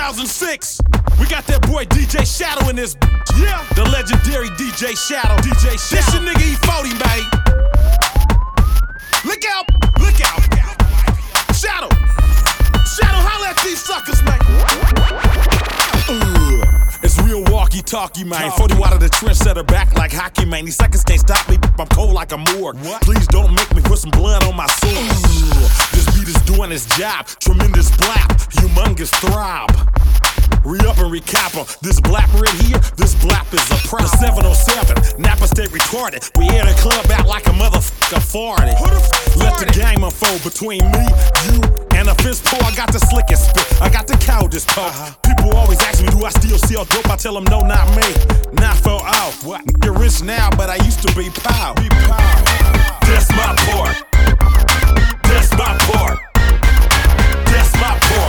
2006. We got that boy DJ Shadow in this. Yeah, the legendary DJ Shadow. DJ Shadow. This your nigga E40, man. Look out, look out. Shadow, Shadow, holla at these suckers, man. It's real walkie-talkie, man. 40 watt of the trendsetter back like hockey, man. These suckers can't stop me, I'm cold like a morgue. Please don't make me put some blood on my sword. This beat is doing its job. Tremendous blap, humongous throb. Re-up and recap on this blap right here. This blap is a proud. The 707, Napa State retarded. We air the club out like a motherfucker farted. Let the game unfold between me, you, and a fist pull. I got the slickest spit. I got the coldest talk. People always ask me, do I still sell dope? I tell them, no, not me. Not fell off. You're rich now, but I used to be pow. That's my part. That's my part. That's my part.